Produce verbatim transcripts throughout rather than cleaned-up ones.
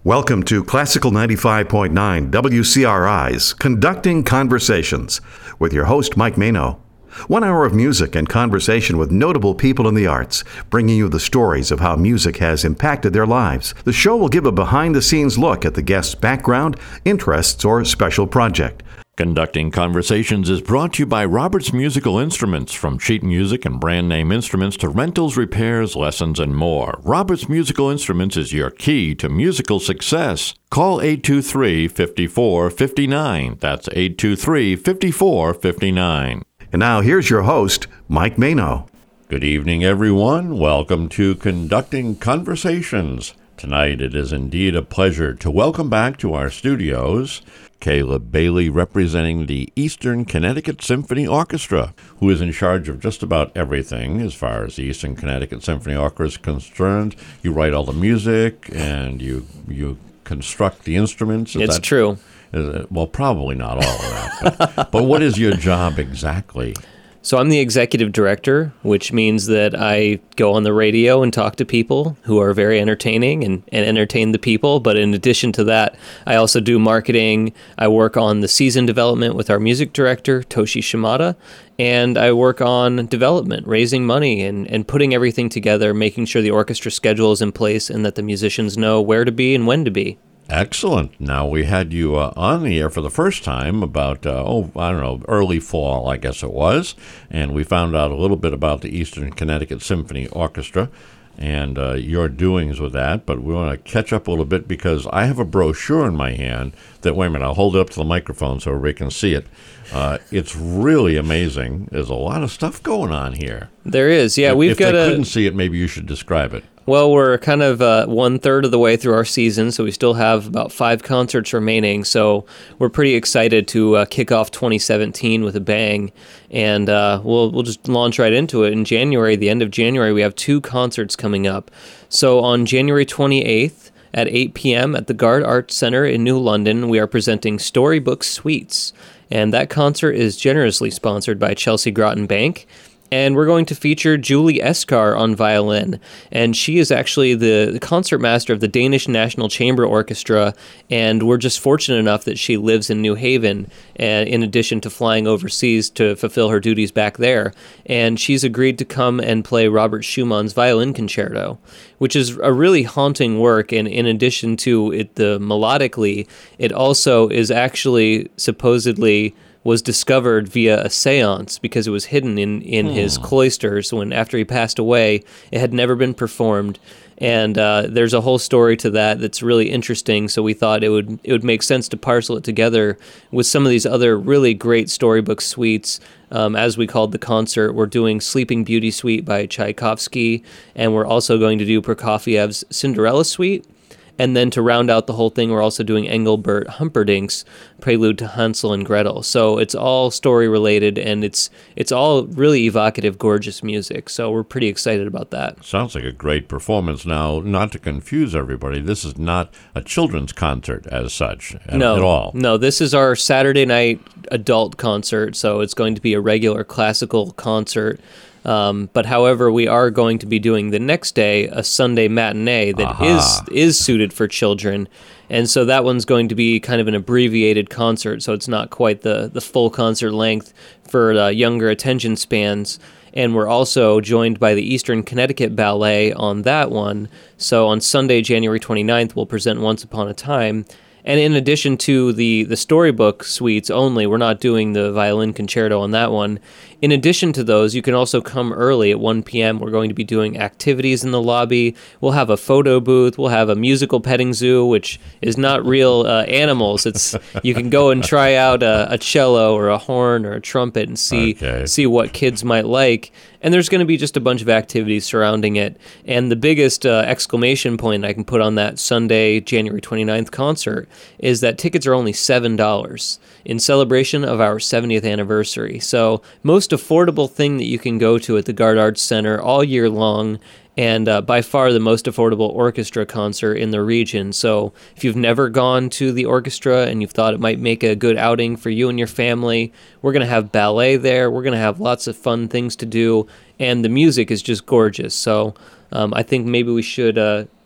Welcome to Classical ninety-five point nine W C R I's Conducting Conversations with your host, Mike Mano. One hour of music and conversation with notable people in the arts, bringing you the stories of how music has impacted their lives. The show will give a behind-the-scenes look at the guest's background, interests, or special project. Conducting Conversations is brought to you by Roberts Musical Instruments, from sheet music and brand name instruments to rentals, repairs, lessons, and more. Roberts Musical Instruments is your key to musical success. Call eight two three, five four five nine. That's eight two three, five four five nine. And now here's your host, Mike Mano. Good evening, everyone. Welcome to Conducting Conversations. Tonight it is indeed a pleasure to welcome back to our studios Caleb Bailey, representing the Eastern Connecticut Symphony Orchestra, who is in charge of just about everything as far as the Eastern Connecticut Symphony Orchestra is concerned. You write all the music and you you construct the instruments. Is it's that, true. Is it, well, probably not all of that. But, but what is your job exactly? So I'm the executive director, which means that I go on the radio and talk to people who are very entertaining and, and entertain the people. But in addition to that, I also do marketing. I work on the season development with our music director, Toshi Shimada, and I work on development, raising money and, and putting everything together, making sure the orchestra schedule is in place and that the musicians know where to be and when to be. Excellent. Now, we had you uh, on the air for the first time about, uh, oh, I don't know, early fall, I guess it was, and we found out a little bit about the Eastern Connecticut Symphony Orchestra and uh, your doings with that, but we want to catch up a little bit because I have a brochure in my hand that, wait a minute, I'll hold it up to the microphone so everybody can see it. Uh, it's really amazing. There's a lot of stuff going on here. There is, yeah. If, we've if got they a... couldn't see it, maybe you should describe it. Well, we're kind of uh, one-third of the way through our season, so we still have about five concerts remaining. So we're pretty excited to uh, kick off twenty seventeen with a bang, and uh, we'll we'll just launch right into it. In January, the end of January, we have two concerts coming up. So on January twenty-eighth at eight p.m. at the Gard Arts Center in New London, we are presenting Storybook Suites, and that concert is generously sponsored by Chelsea Groton Bank. And we're going to feature Julie Eskar on violin, and she is actually the, the concertmaster of the Danish National Chamber Orchestra, and we're just fortunate enough that she lives in New Haven, and in addition to flying overseas to fulfill her duties back there. And she's agreed to come and play Robert Schumann's Violin Concerto, which is a really haunting work, and in addition to it, the melodically, it also is actually supposedly was discovered via a seance because it was hidden in, in hmm. his cloisters when after he passed away. It had never been performed. And uh, there's a whole story to that that's really interesting, so we thought it would it would make sense to parcel it together with some of these other really great storybook suites. Um, as we called the concert, we're doing Sleeping Beauty Suite by Tchaikovsky, and we're also going to do Prokofiev's Cinderella Suite. And then to round out the whole thing, we're also doing Engelbert Humperdinck's Prelude to Hansel and Gretel. So it's all story-related, and it's it's all really evocative, gorgeous music. So we're pretty excited about that. Sounds like a great performance. Now, not to confuse everybody, this is not a children's concert as such at, no, at all. No, this is our Saturday night adult concert, so it's going to be a regular classical concert. Um, but however, we are going to be doing the next day a Sunday matinee that Aha. is is suited for children. And so that one's going to be kind of an abbreviated concert, so it's not quite the, the full concert length for uh, younger attention spans. And we're also joined by the Eastern Connecticut Ballet on that one. So on Sunday, January twenty-ninth, we'll present Once Upon a Time. And in addition to the, the storybook suites only, we're not doing the violin concerto on that one. In addition to those, you can also come early at one p.m. We're going to be doing activities in the lobby. We'll have a photo booth. We'll have a musical petting zoo, which is not real uh, animals. It's you can go and try out a, a cello or a horn or a trumpet and see okay. see what kids might like. And there's going to be just a bunch of activities surrounding it. And the biggest uh, exclamation point I can put on that Sunday, January twenty-ninth concert is that tickets are only seven dollars in celebration of our seventieth anniversary. So most affordable thing that you can go to at the Gard Arts Center all year long, and uh, by far the most affordable orchestra concert in the region. So if you've never gone to the orchestra and you've thought it might make a good outing for you and your family, we're going to have ballet there. We're going to have lots of fun things to do, and the music is just gorgeous. So um, I think maybe we should uh,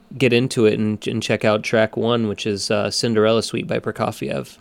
get into it and, and check out track one, which is uh, Cinderella Suite by Prokofiev.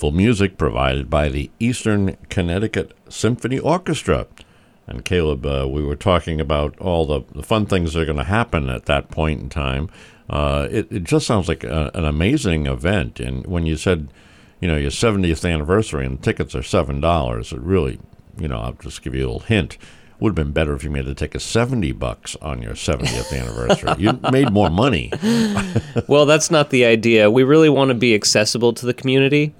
beautiful music provided by the Eastern Connecticut Symphony Orchestra. And Caleb, uh, we were talking about all the, the fun things that are going to happen at that point in time. Uh, it, it just sounds like a, an amazing event. And when you said, you know, your seventieth anniversary and tickets are seven dollars, it really, you know, I'll just give you a little hint. Would have been better if you made the ticket seventy bucks on your seventieth anniversary. You made more money. Well, that's not the idea. We really want to be accessible to the community.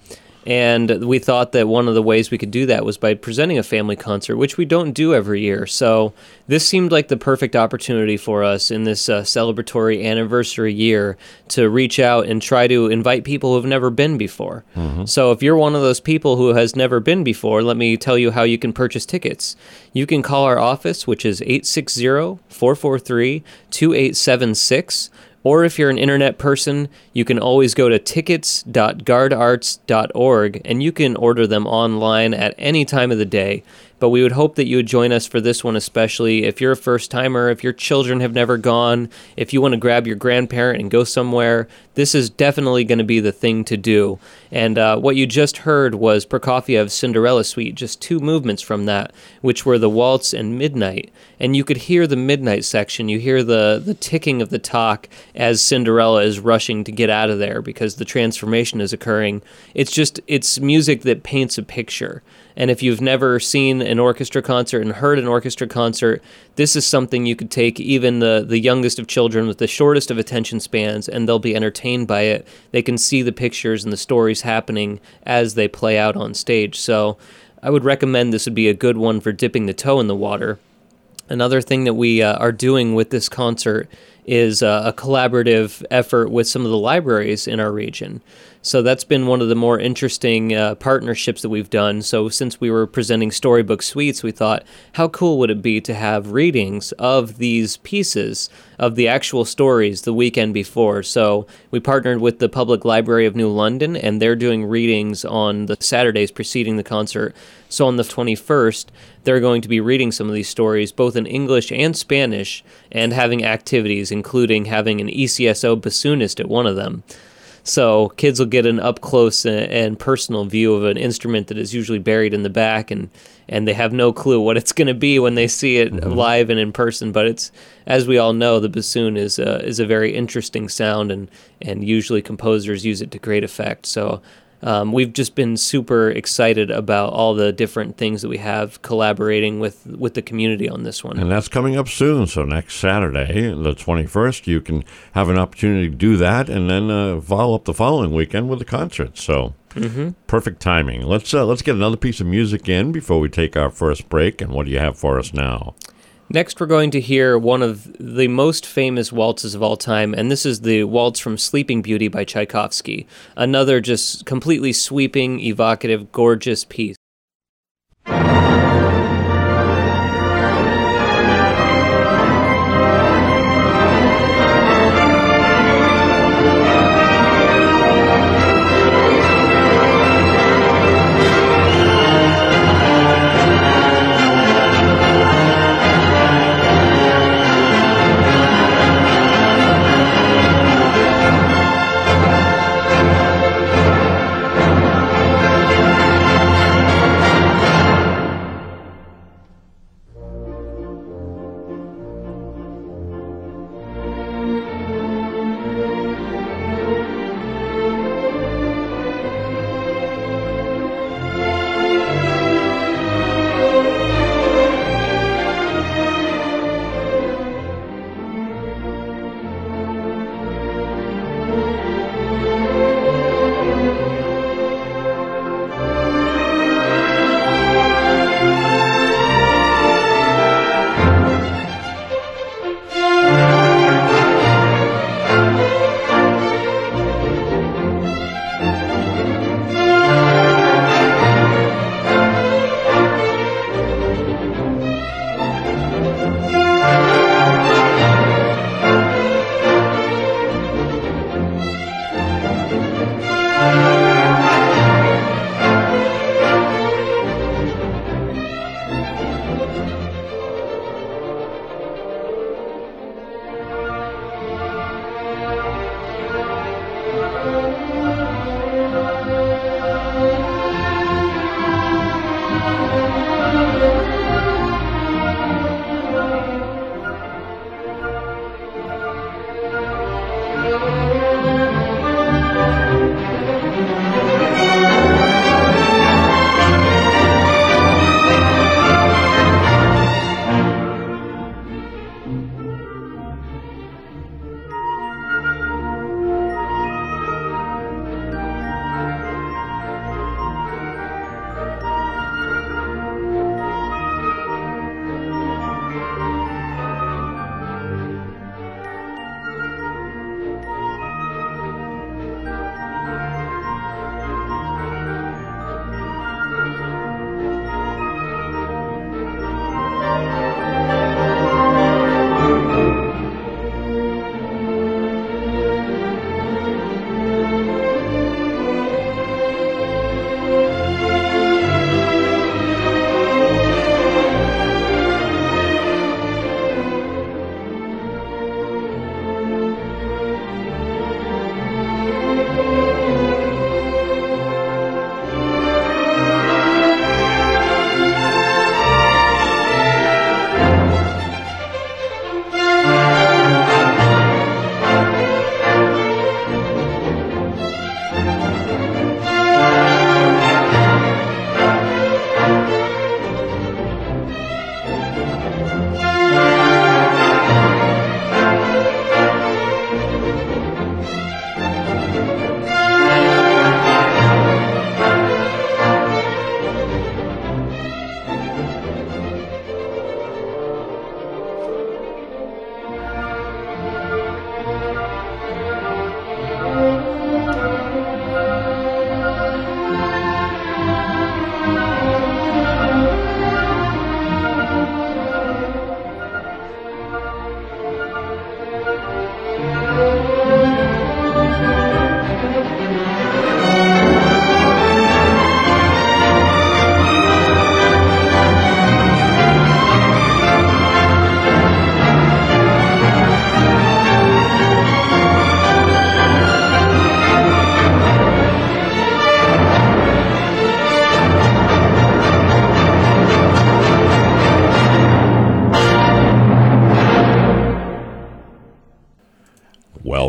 And we thought that one of the ways we could do that was by presenting a family concert, which we don't do every year. So this seemed like the perfect opportunity for us in this uh, celebratory anniversary year to reach out and try to invite people who have never been before. Mm-hmm. So if you're one of those people who has never been before, let me tell you how you can purchase tickets. You can call our office, which is eight six zero, four four three, two eight seven six. Or if you're an internet person, you can always go to tickets dot gard arts dot org and you can order them online at any time of the day. But we would hope that you would join us for this one, especially if you're a first-timer, if your children have never gone, if you want to grab your grandparent and go somewhere. This is definitely going to be the thing to do. And uh, what you just heard was Prokofiev's Cinderella Suite, just two movements from that, which were the waltz and midnight. And you could hear the midnight section. You hear the, the ticking of the talk as Cinderella is rushing to get out of there because the transformation is occurring. It's just, it's music that paints a picture. And if you've never seen an orchestra concert and heard an orchestra concert, this is something you could take even the, the youngest of children with the shortest of attention spans, and they'll be entertained by it. They can see the pictures and the stories happening as they play out on stage. So I would recommend this would be a good one for dipping the toe in the water. Another thing that we uh, are doing with this concert is uh, a collaborative effort with some of the libraries in our region. So that's been one of the more interesting uh, partnerships that we've done. So since we were presenting storybook suites, we thought, how cool would it be to have readings of these pieces, of the actual stories, the weekend before? So we partnered with the Public Library of New London, and they're doing readings on the Saturdays preceding the concert. So on the twenty-first, they're going to be reading some of these stories, both in English and Spanish, and having activities, including having an E C S O bassoonist at one of them. So kids will get an up-close and personal view of an instrument that is usually buried in the back, and, and they have no clue what it's going to be when they see it mm-hmm. live and in person. But it's, as we all know, the bassoon is a, is a very interesting sound, and, and usually composers use it to great effect. So Um, we've just been super excited about all the different things that we have collaborating with, with the community on this one. And that's coming up soon. So next Saturday, the twenty-first, you can have an opportunity to do that and then uh, follow up the following weekend with a concert. So mm-hmm. perfect timing. Let's uh, let's get another piece of music in before we take our first break. And what do you have for us now? Next, we're going to hear one of the most famous waltzes of all time, and this is the waltz from Sleeping Beauty by Tchaikovsky. Another just completely sweeping, evocative, gorgeous piece.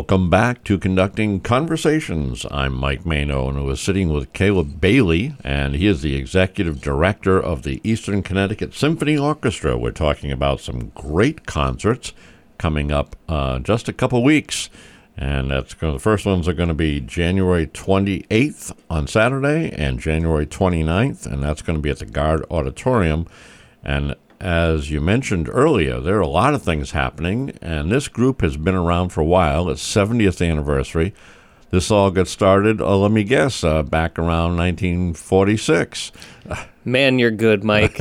Welcome back to Conducting Conversations. I'm Mike Mano, and I was sitting with Caleb Bailey, and he is the executive director of the Eastern Connecticut Symphony Orchestra. We're talking about some great concerts coming up uh, just a couple weeks, and that's going, the first ones are going to be January twenty-eighth on Saturday and January twenty-ninth, and that's going to be at the Gard Auditorium. And as you mentioned earlier, there are a lot of things happening, and this group has been around for a while. It's seventieth anniversary. This all got started, uh, let me guess, uh, back around nineteen forty-six. Man, you're good, Mike.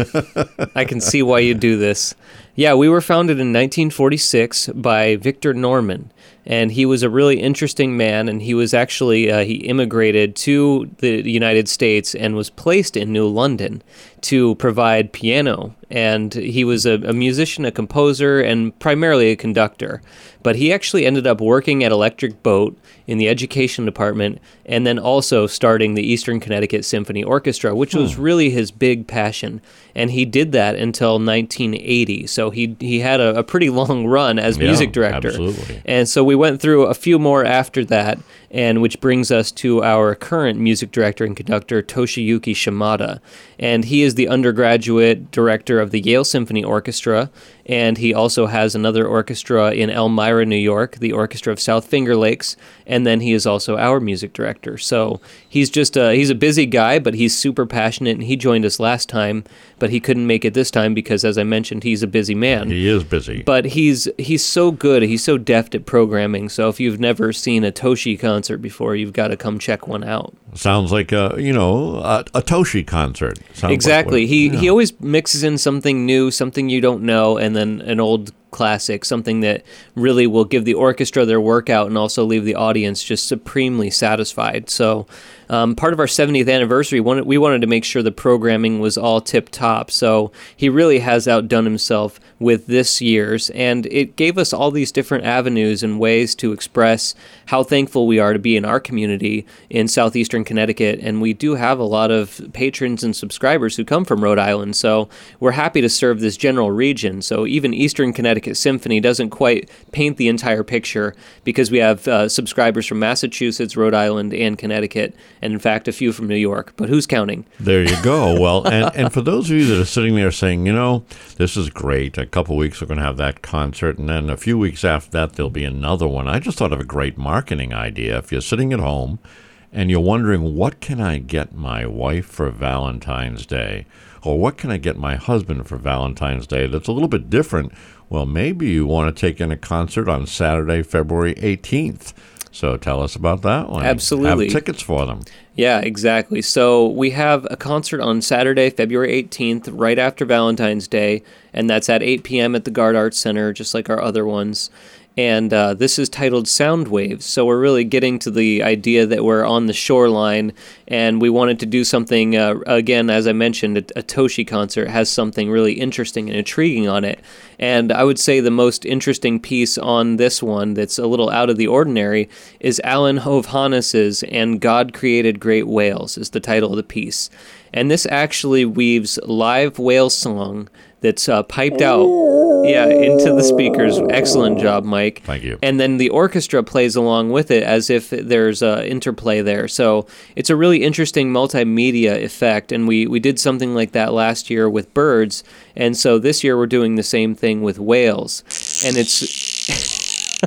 I can see why you do this. Yeah, we were founded in nineteen forty-six by Victor Norman, and he was a really interesting man, and he was actually, uh, he immigrated to the United States and was placed in New London to provide piano, and he was a, a musician, a composer, and primarily a conductor. But he actually ended up working at Electric Boat in the education department, and then also starting the Eastern Connecticut Symphony Orchestra, which hmm. was really his big passion. And he did that until nineteen eighty. So he he had a, a pretty long run as yeah, music director. Absolutely. And so we went through a few more after that, and which brings us to our current music director and conductor, Toshiyuki Shimada. And he is the undergraduate director of the Yale Symphony Orchestra, and he also has another orchestra in Elmira, New York, the Orchestra of South Finger Lakes, and then he is also our music director. So he's just a, he's a busy guy, but he's super passionate, and he joined us last time, but he couldn't make it this time because, as I mentioned, he's a busy man. He is busy. But he's he's so good. He's so deft at programming. So if you've never seen a Toshi concert before, you've got to come check one out. Sounds like a, you know, a, a Toshi concert. Sounds exactly. Like what, he yeah. he always mixes in something new, something you don't know, and then an old classic, something that really will give the orchestra their workout and also leave the audience just supremely satisfied. So um, part of our seventieth anniversary, we wanted to make sure the programming was all tip-top. So he really has outdone himself with this year's, and it gave us all these different avenues and ways to express how thankful we are to be in our community in southeastern Connecticut. And we do have a lot of patrons and subscribers who come from Rhode Island, so we're happy to serve this general region. So even Eastern Connecticut Symphony doesn't quite paint the entire picture, because we have uh, subscribers from Massachusetts, Rhode Island, and Connecticut, and in fact a few from New York, but who's counting? There you go. Well, and, and for those of you that are sitting there saying, you know, this is great, a couple of weeks we're going to have that concert, and then a few weeks after that there'll be another one. I just thought of a great marketing idea. If you're sitting at home and you're wondering, what can I get my wife for Valentine's Day? Or what can I get my husband for Valentine's Day that's a little bit different? Well, maybe you want to take in a concert on Saturday, February eighteenth. So tell us about that one. Absolutely. Have tickets for them. Yeah, exactly. So we have a concert on Saturday, February eighteenth, right after Valentine's Day, and that's at eight p.m. at the Gard Arts Center, just like our other ones. And uh, this is titled Sound Waves, so we're really getting to the idea that we're on the shoreline, and we wanted to do something, uh, again, as I mentioned, a, a Toshi concert has something really interesting and intriguing on it. And I would say the most interesting piece on this one that's a little out of the ordinary is Alan Hovhannes's And God Created Great Whales is the title of the piece. And this actually weaves live whale song that's uh, piped out yeah, into the speakers. Excellent job, Mike. Thank you. And then the orchestra plays along with it as if there's uh, interplay there. So it's a really interesting multimedia effect, and we, we did something like that last year with birds, and so this year we're doing the same thing with whales. And it's...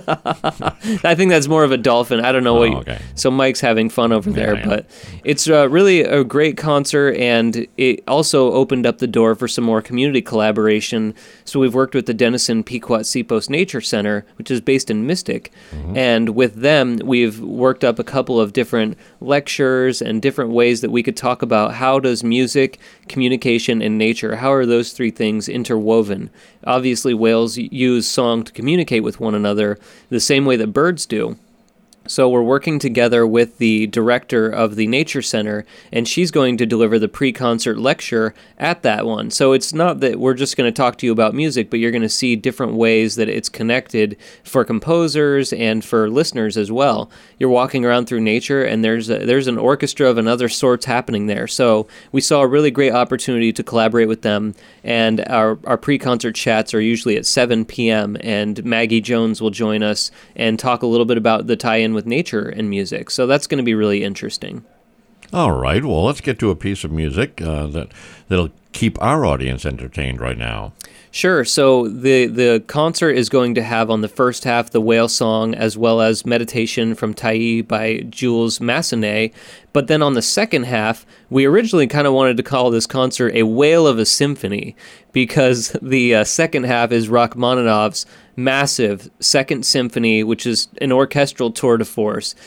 I think that's more of a dolphin. I don't know oh, what. You, okay. So Mike's having fun over yeah, there, yeah. but it's uh, really a great concert, and it also opened up the door for some more community collaboration. So we've worked with the Denison Pequot Seapost Nature Center, which is based in Mystic, mm-hmm. and with them we've worked up a couple of different lectures and different ways that we could talk about how does music, communication, and nature, how are those three things interwoven? Obviously, whales use song to communicate with one another the same way that birds do. So we're working together with the director of the Nature Center, and she's going to deliver the pre-concert lecture at that one. So it's not that we're just going to talk to you about music, but you're going to see different ways that it's connected for composers and for listeners as well. You're walking around through nature, and there's a, there's an orchestra of another sorts happening there. So we saw a really great opportunity to collaborate with them, and our, our pre-concert chats are usually at seven p.m., and Maggie Jones will join us and talk a little bit about the tie-in with nature and music. So that's going to be really interesting. All right. Well, let's get to a piece of music uh, that, that'll keep our audience entertained right now. Sure. So the, the concert is going to have on the first half the whale song as well as Meditation from Tyee by Jules Massenet. But then on the second half, we originally kind of wanted to call this concert a whale of a symphony because the uh, second half is Rachmaninoff's massive Second Symphony, which is an orchestral tour de force.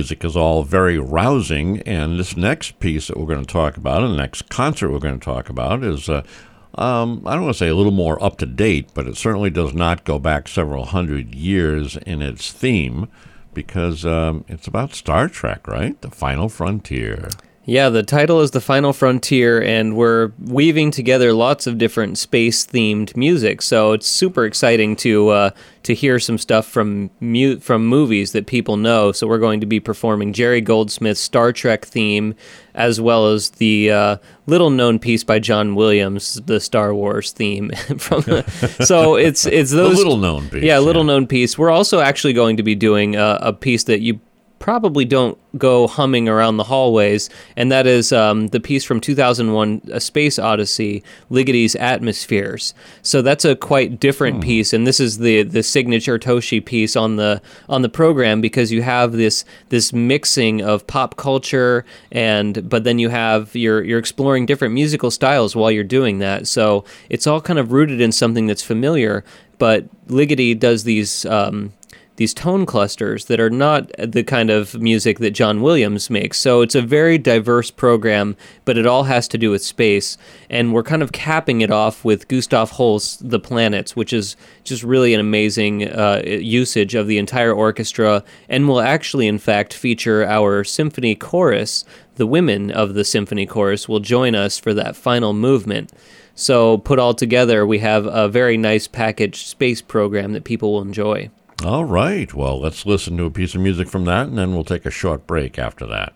music is all very rousing, and this next piece that we're going to talk about, and the next concert we're going to talk about, is, uh, um, I don't want to say a little more up-to-date, but it certainly does not go back several hundred years in its theme, because um, it's about Star Trek, right? The Final Frontier. Yeah, the title is The Final Frontier, and we're weaving together lots of different space-themed music, so it's super exciting to uh, to hear some stuff from mu- from movies that people know. So we're going to be performing Jerry Goldsmith's Star Trek theme, as well as the uh, little-known piece by John Williams, the Star Wars theme. from the, so it's it's those a little-known piece. Yeah, a little-known piece. We're also actually going to be doing a, a piece that you probably don't go humming around the hallways, and that is um, the piece from two thousand one, A Space Odyssey, Ligeti's Atmospheres. So that's a quite different hmm. piece, and this is the the signature Toshi piece on the on the program, because you have this this mixing of pop culture, and but then you have you're you're exploring different musical styles while you're doing that. So it's all kind of rooted in something that's familiar, but Ligeti does these Um, these tone clusters that are not the kind of music that John Williams makes. So it's a very diverse program, but it all has to do with space. And we're kind of capping it off with Gustav Holst's The Planets, which is just really an amazing uh, usage of the entire orchestra, and will actually, in fact, feature our symphony chorus. The women of the symphony chorus will join us for that final movement. So put all together, we have a very nice packaged space program that people will enjoy. All right. Well, let's listen to a piece of music from that, and then we'll take a short break after that.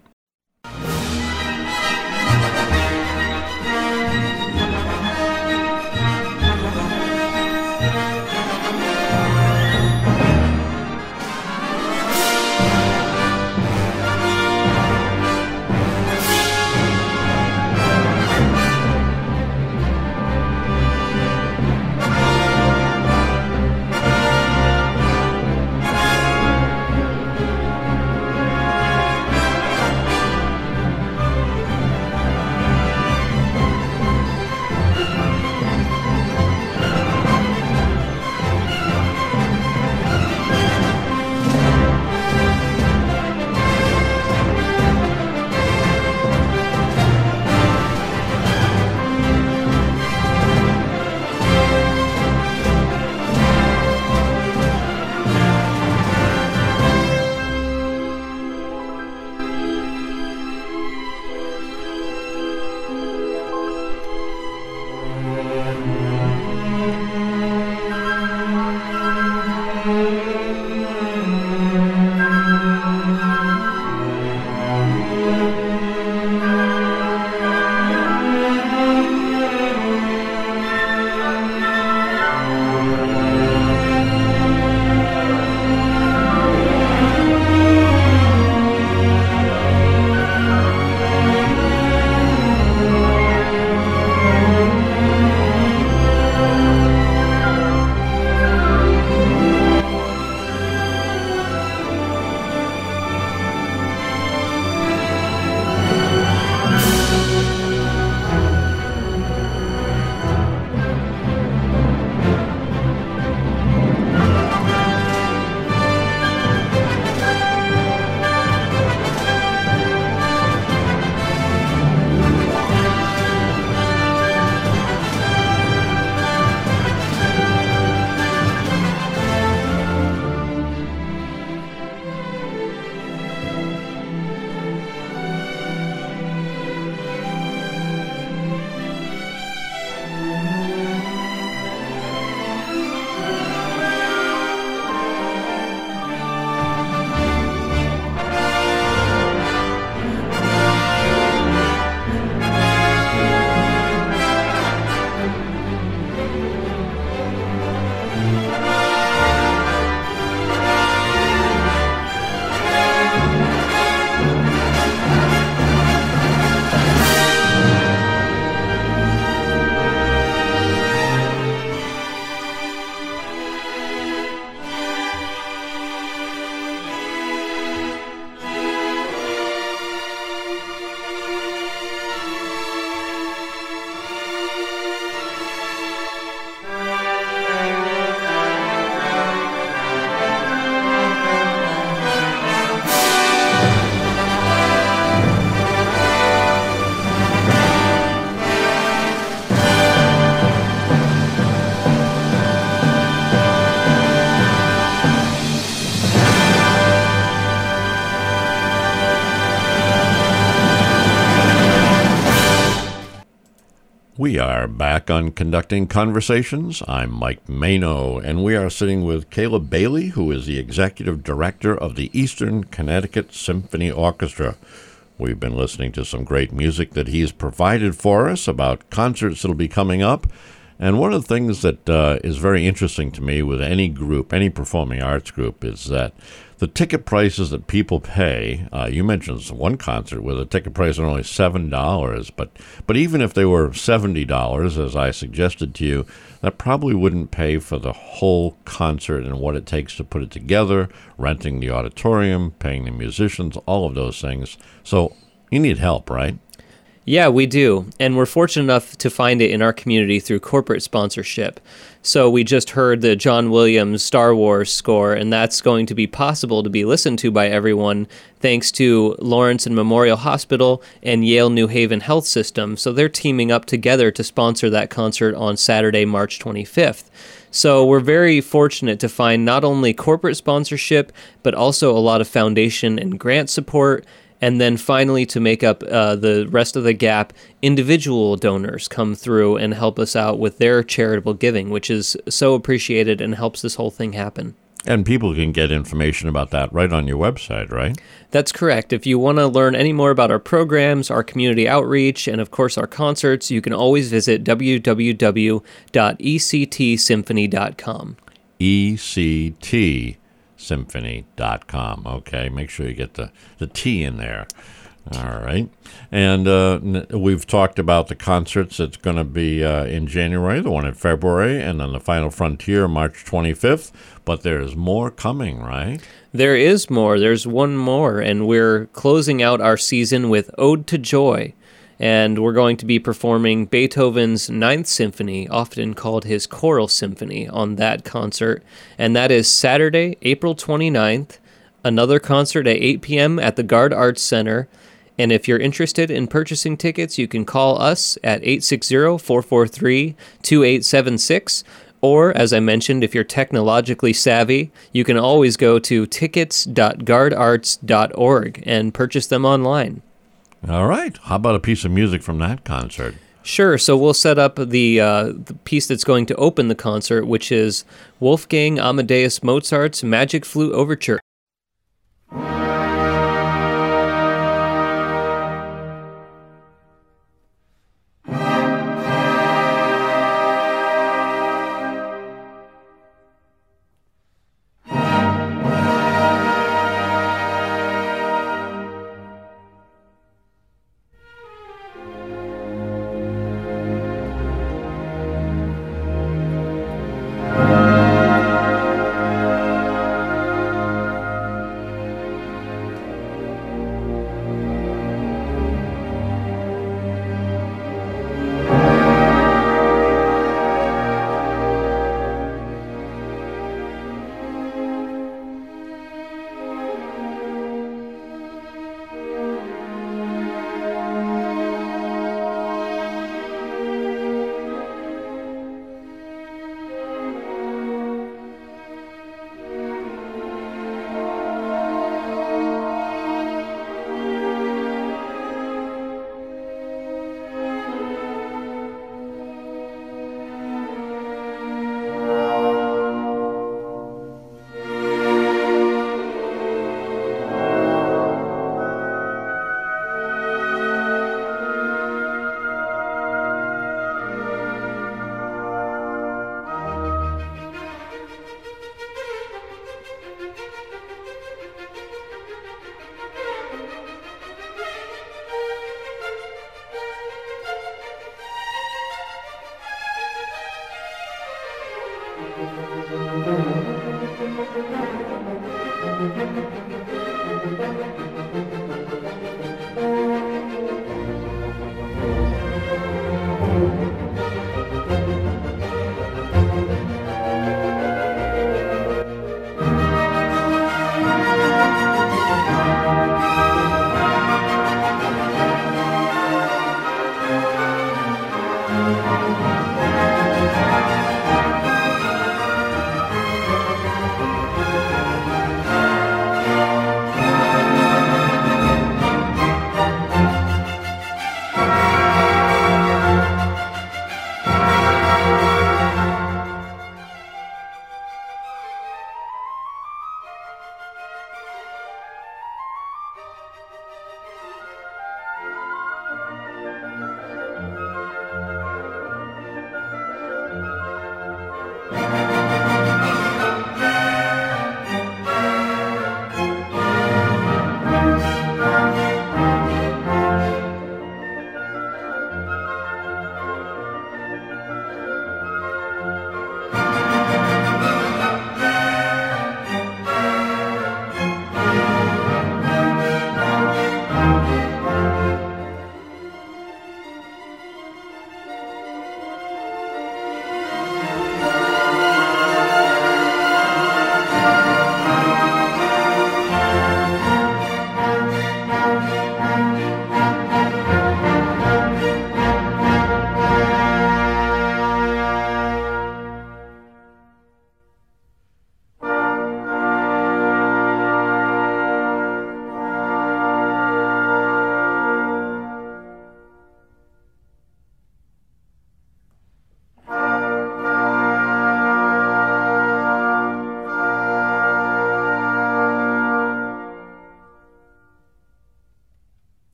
We are back on Conducting Conversations. I'm Mike Mano, and we are sitting with Caleb Bailey, who is the Executive Director of the Eastern Connecticut Symphony Orchestra. We've been listening to some great music that he's provided for us about concerts that'll be coming up. And one of the things that uh, is very interesting to me with any group, any performing arts group, is that the ticket prices that people pay, uh, you mentioned one concert with a ticket price of only seven dollars, but, but even if they were seventy dollars, as I suggested to you, that probably wouldn't pay for the whole concert and what it takes to put it together, renting the auditorium, paying the musicians, all of those things. So you need help, right? Yeah, we do, and we're fortunate enough to find it in our community through corporate sponsorship. So we just heard the John Williams Star Wars score, and that's going to be possible to be listened to by everyone thanks to Lawrence and Memorial Hospital and Yale New Haven Health System. So they're teaming up together to sponsor that concert on Saturday, March twenty-fifth. So we're very fortunate to find not only corporate sponsorship, but also a lot of foundation and grant support. And then finally, to make up uh, the rest of the gap, individual donors come through and help us out with their charitable giving, which is so appreciated and helps this whole thing happen. And people can get information about that right on your website, right? That's correct. If you want to learn any more about our programs, our community outreach, and of course our concerts, you can always visit w w w dot e c t symphony dot com. E C T symphony dot com. Okay, make sure you get the, the T in there. All right. And uh, we've talked about the concerts that's going to be uh, in January, the one in February, and then the Final Frontier, March twenty-fifth. But there's more coming, right? There is more. There's one more, and we're closing out our season with Ode to Joy. And we're going to be performing Beethoven's Ninth Symphony, often called his Choral Symphony, on that concert. And that is Saturday, April twenty-ninth, another concert at eight p.m. at the Gard Arts Center. And if you're interested in purchasing tickets, you can call us at eight six zero, four four three, two eight seven six. Or, as I mentioned, if you're technologically savvy, you can always go to tickets dot gard arts dot org and purchase them online. All right. How about a piece of music from that concert? Sure. So we'll set up the, uh, the piece that's going to open the concert, which is Wolfgang Amadeus Mozart's Magic Flute Overture.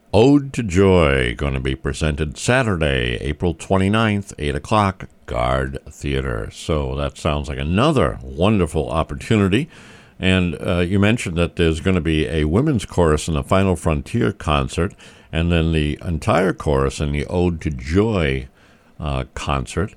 Ode to Joy, going to be presented Saturday, April twenty-ninth, eight o'clock, Guard Theater. So that sounds like another wonderful opportunity. And uh, you mentioned that there's going to be a women's chorus in the Final Frontier concert, and then the entire chorus in the Ode to Joy uh, concert.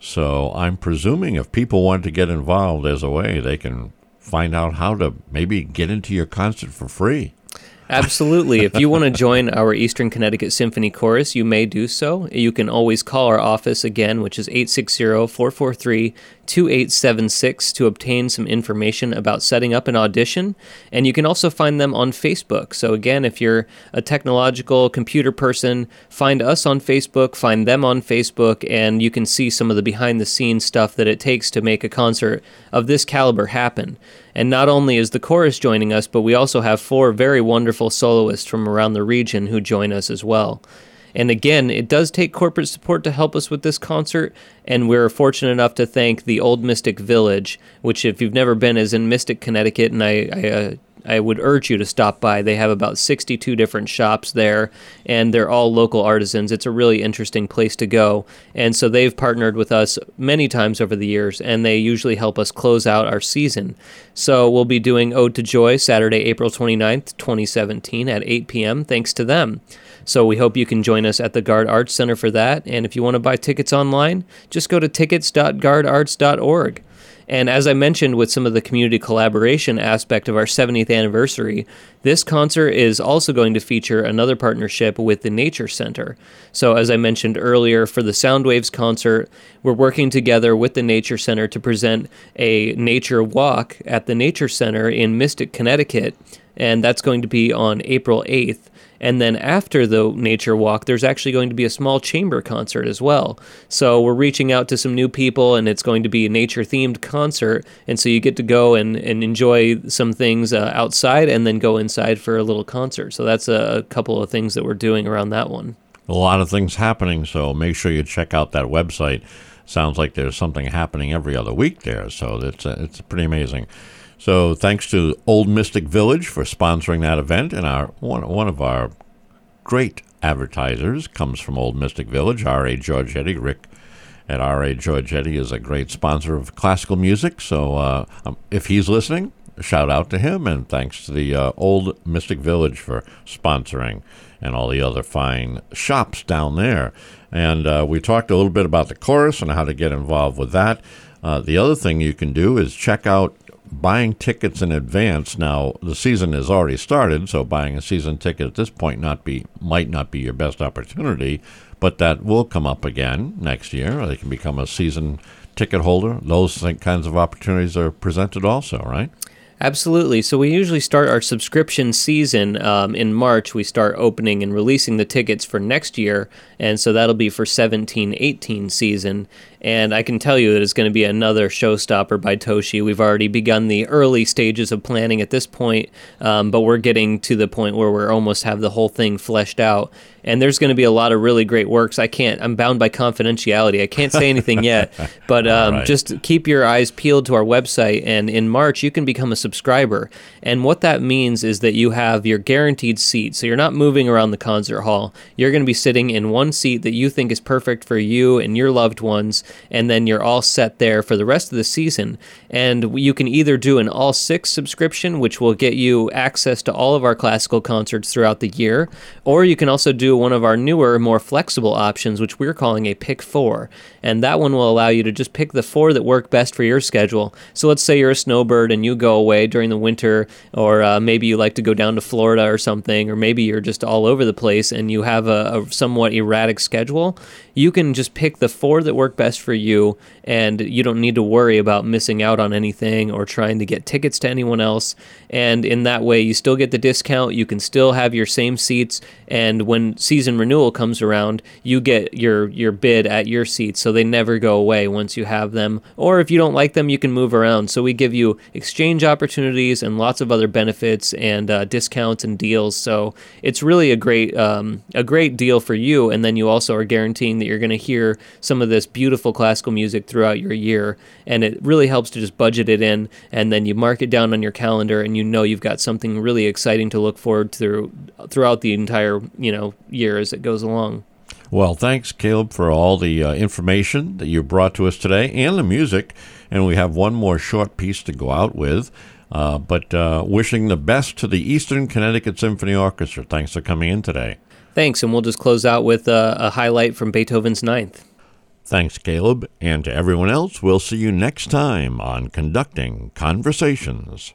So I'm presuming if people want to get involved, there's a way they can find out how to maybe get into your concert for free. Absolutely. If you want to join our Eastern Connecticut Symphony Chorus, you may do so. You can always call our office again, which is eight six zero, four four three, two eight seven six to obtain some information about setting up an audition. And you can also find them on Facebook. So again, if you're a technological computer person, find us on Facebook, find them on Facebook, and you can see some of the behind-the-scenes stuff that it takes to make a concert of this caliber happen. And not only is the chorus joining us, but we also have four very wonderful soloists from around the region who join us as well. And again, it does take corporate support to help us with this concert, and we're fortunate enough to thank the Old Mystic Village, which if you've never been is in Mystic, Connecticut, and I, I uh, I would urge you to stop by. They have about sixty-two different shops there, and they're all local artisans. It's a really interesting place to go. And so they've partnered with us many times over the years, and they usually help us close out our season. So we'll be doing Ode to Joy Saturday, April twenty-ninth, twenty seventeen at eight p.m. thanks to them. So we hope you can join us at the Gard Arts Center for that. And if you want to buy tickets online, just go to tickets dot gard arts dot org. And as I mentioned with some of the community collaboration aspect of our seventieth anniversary, this concert is also going to feature another partnership with the Nature Center. So as I mentioned earlier, for the Soundwaves concert, we're working together with the Nature Center to present a nature walk at the Nature Center in Mystic, Connecticut, and that's going to be on April eighth. And then after the nature walk, there's actually going to be a small chamber concert as well. So we're reaching out to some new people, and it's going to be a nature-themed concert. And so you get to go and, and enjoy some things uh, outside and then go inside for a little concert. So that's a, a couple of things that we're doing around that one. A lot of things happening, so make sure you check out that website. Sounds like there's something happening every other week there, so it's, uh, it's pretty amazing. So thanks to Old Mystic Village for sponsoring that event, and our one one of our great advertisers comes from Old Mystic Village, R A. Giorgetti. Rick at R A. Giorgetti is a great sponsor of classical music, so uh, um, if he's listening, shout out to him, and thanks to the uh, Old Mystic Village for sponsoring and all the other fine shops down there. And uh, we talked a little bit about the chorus and how to get involved with that. Uh, the other thing you can do is check out buying tickets in advance. Now, the season has already started, so buying a season ticket at this point not be might not be your best opportunity, but that will come up again next year. They can become a season ticket holder. Those kinds of opportunities are presented also, right? Absolutely. So we usually start our subscription season um, in March. We start opening and releasing the tickets for next year, and so that'll be for seventeen eighteen season. And I can tell you that it's going to be another showstopper by Toshi. We've already begun the early stages of planning at this point, um, but we're getting to the point where we're almost have the whole thing fleshed out. And there's going to be a lot of really great works. I can't, I'm bound by confidentiality. I can't say anything yet, but um, right. Just keep your eyes peeled to our website. And in March, you can become a subscriber. And what that means is that you have your guaranteed seat. So you're not moving around the concert hall. You're going to be sitting in one seat that you think is perfect for you and your loved ones. And then you're all set there for the rest of the season. And you can either do an all six subscription, which will get you access to all of our classical concerts throughout the year, or you can also do one of our newer, more flexible options, which we're calling a pick four. And that one will allow you to just pick the four that work best for your schedule. So let's say you're a snowbird and you go away during the winter, or uh, maybe you like to go down to Florida or something, or maybe you're just all over the place and you have a, a somewhat erratic schedule. You can just pick the four that work best for you, and you don't need to worry about missing out on anything or trying to get tickets to anyone else. And in that way, you still get the discount. You can still have your same seats, and when season renewal comes around, you get your your bid at your seats, so they never go away once you have them. Or if you don't like them, you can move around. So we give you exchange opportunities opportunities and lots of other benefits and uh, discounts and deals. So it's really a great um, a great deal for you. And then you also are guaranteeing that you're going to hear some of this beautiful classical music throughout your year. And it really helps to just budget it in, and then you mark it down on your calendar, and you know you've got something really exciting to look forward to throughout the entire you know year as it goes along. Well, thanks, Caleb, for all the uh, information that you brought to us today and the music. And we have one more short piece to go out with. Uh, but uh, wishing the best to the Eastern Connecticut Symphony Orchestra. Thanks for coming in today. Thanks, and we'll just close out with uh, a highlight from Beethoven's Ninth. Thanks, Caleb. And to everyone else, we'll see you next time on Conducting Conversations.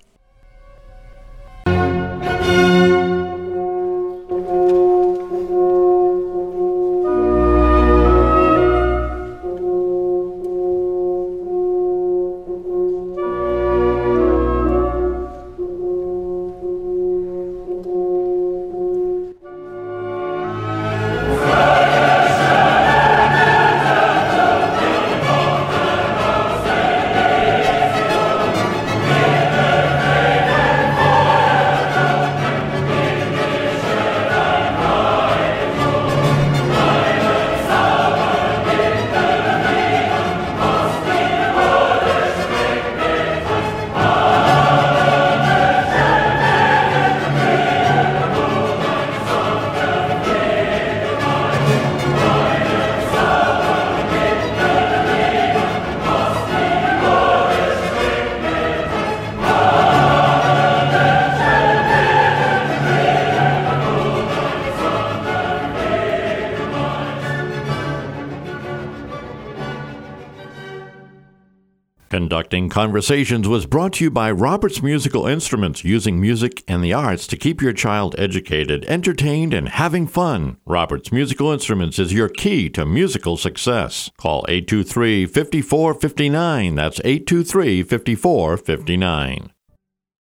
Conducting Conversations was brought to you by Roberts Musical Instruments, using music and the arts to keep your child educated, entertained, and having fun. Roberts Musical Instruments is your key to musical success. Call eight two three, five four five nine. That's eight two three, five four five nine.